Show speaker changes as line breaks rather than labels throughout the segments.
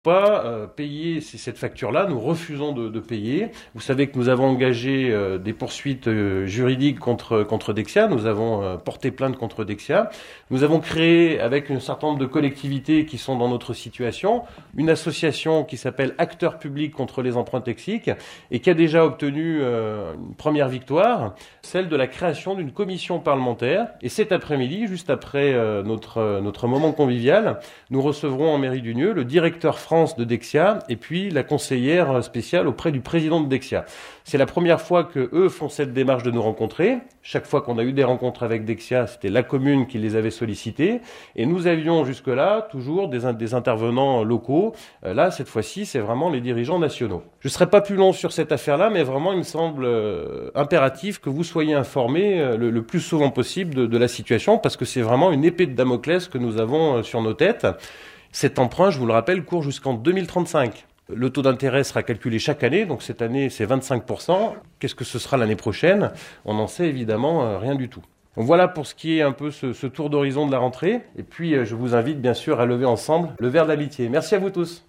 pas payer cette facture-là, nous refusons de payer. Vous savez que nous avons engagé des poursuites juridiques contre Dexia, nous avons porté plainte contre Dexia. Nous avons créé, avec un certain nombre de collectivités qui sont dans notre situation, une association qui s'appelle Acteurs publics contre les emprunts toxiques et qui a déjà obtenu une première victoire, celle de la création d'une commission parlementaire. Et cet après-midi, juste après notre moment convivial, nous recevrons en mairie d'Unieux le directeur France de Dexia et puis la conseillère spéciale auprès du président de Dexia. C'est la première fois que eux font cette démarche de nous rencontrer. Chaque fois qu'on a eu des rencontres avec Dexia, c'était la commune qui les avait sollicités. Et nous avions jusque-là toujours des intervenants locaux. Là, cette fois-ci, c'est vraiment les dirigeants nationaux. Je ne serai pas plus long sur cette affaire-là, mais vraiment, il me semble impératif que vous soyez informés le plus souvent possible de la situation, parce que c'est vraiment une épée de Damoclès que nous avons sur nos têtes. Cet emprunt, je vous le rappelle, court jusqu'en 2035. Le taux d'intérêt sera calculé chaque année, donc cette année c'est 25%. Qu'est-ce que ce sera l'année prochaine ? On n'en sait évidemment rien du tout. Donc voilà pour ce qui est un peu ce tour d'horizon de la rentrée. Et puis je vous invite bien sûr à lever ensemble le verre de l'amitié. Merci à vous tous.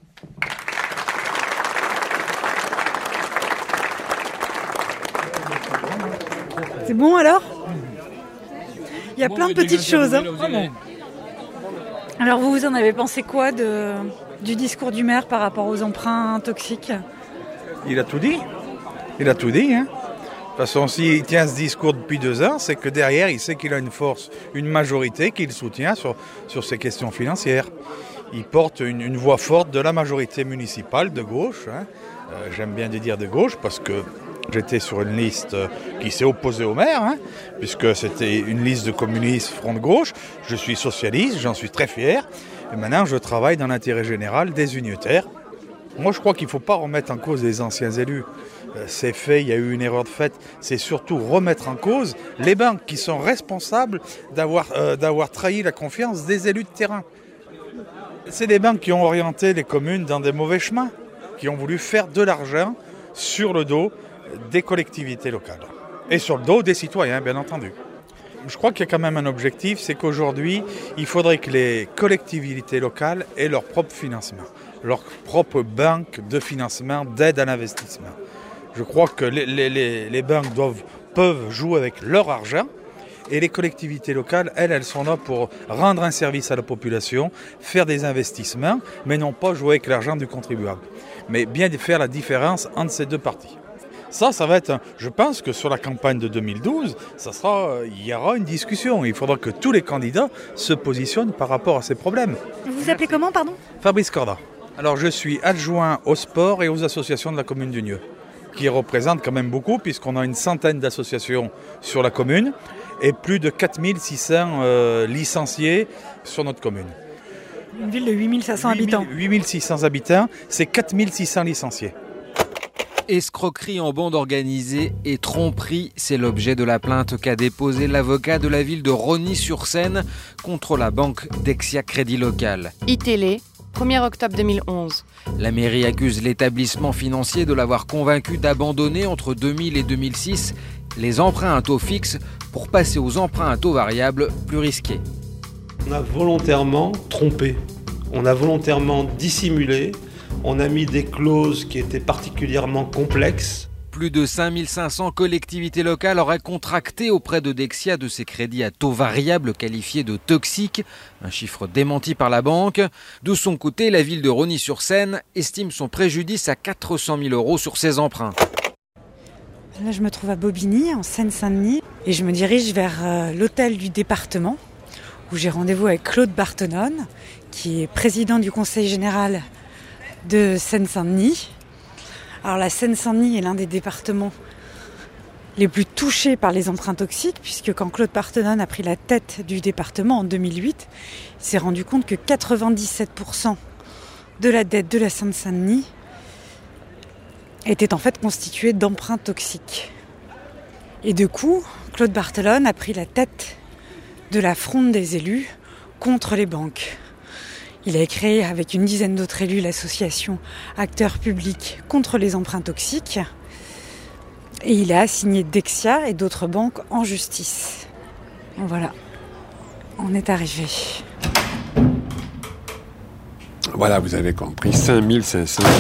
C'est bon alors ? Il y a plein de petites choses. Hein. Alors vous en avez pensé quoi du discours du maire par rapport aux emprunts toxiques ?
Il a tout dit. Hein. De toute façon, s'il tient ce discours depuis 2 ans, c'est que derrière, il sait qu'il a une force, une majorité qu'il soutient sur ces questions financières. Il porte une voix forte de la majorité municipale de gauche. Hein. J'aime bien dire de gauche parce que j'étais sur une liste qui s'est opposée au maire, hein, puisque c'était une liste de communistes front de gauche. Je suis socialiste, j'en suis très fier. Et maintenant, je travaille dans l'intérêt général des uniutaires. Moi, je crois qu'il ne faut pas remettre en cause les anciens élus. C'est fait, il y a eu une erreur de fait. C'est surtout remettre en cause les banques qui sont responsables d'avoir trahi la confiance des élus de terrain. C'est les banques qui ont orienté les communes dans des mauvais chemins, qui ont voulu faire de l'argent sur le dos des collectivités locales et sur le dos des citoyens, bien entendu. Je crois qu'il y a quand même un objectif, c'est qu'aujourd'hui, il faudrait que les collectivités locales aient leur propre financement, leur propre banque de financement, d'aide à l'investissement. Je crois que les banques peuvent jouer avec leur argent et les collectivités locales, elles sont là pour rendre un service à la population, faire des investissements, mais non pas jouer avec l'argent du contribuable. Mais bien faire la différence entre ces deux parties. Ça va être, je pense que sur la campagne de 2012, il y aura une discussion. Il faudra que tous les candidats se positionnent par rapport à ces problèmes.
Vous vous appelez comment, pardon ?
Fabrice Corda. Alors je suis adjoint au sport et aux associations de la commune d'Unieux, qui représentent quand même beaucoup, puisqu'on a une centaine d'associations sur la commune et plus de 4600 licenciés sur notre commune.
Une ville de 8500 habitants.
8600 habitants, c'est 4600 licenciés.
Escroquerie en bande organisée et tromperie, c'est l'objet de la plainte qu'a déposée l'avocat de la ville de Rosny-sur-Seine contre la banque Dexia Crédit Local.
iTélé, 1er octobre 2011.
La mairie accuse l'établissement financier de l'avoir convaincu d'abandonner entre 2000 et 2006 les emprunts à taux fixe pour passer aux emprunts à taux variables plus risqués.
On a volontairement trompé, on a volontairement dissimulé. On a mis des clauses qui étaient particulièrement complexes.
Plus de 5500 collectivités locales auraient contracté auprès de Dexia de ces crédits à taux variables qualifiés de toxiques, un chiffre démenti par la banque. De son côté, la ville de Rosny-sur-Seine estime son préjudice à 400 000 € sur ses emprunts.
Là, je me trouve à Bobigny, en Seine-Saint-Denis, et je me dirige vers l'hôtel du département, où j'ai rendez-vous avec Claude Bartonone, qui est président du conseil général de Seine-Saint-Denis. Alors la Seine-Saint-Denis est l'un des départements les plus touchés par les emprunts toxiques, puisque quand Claude Bartonone a pris la tête du département en 2008, il s'est rendu compte que 97% de la dette de la Seine-Saint-Denis était en fait constituée d'emprunts toxiques. Et du coup, Claude Bartonone a pris la tête de la fronde des élus contre les banques. Il a créé avec une dizaine d'autres élus l'association Acteurs publics contre les emprunts toxiques et il a assigné Dexia et d'autres banques en justice. Voilà, on est arrivé.
Voilà, vous avez compris, 5500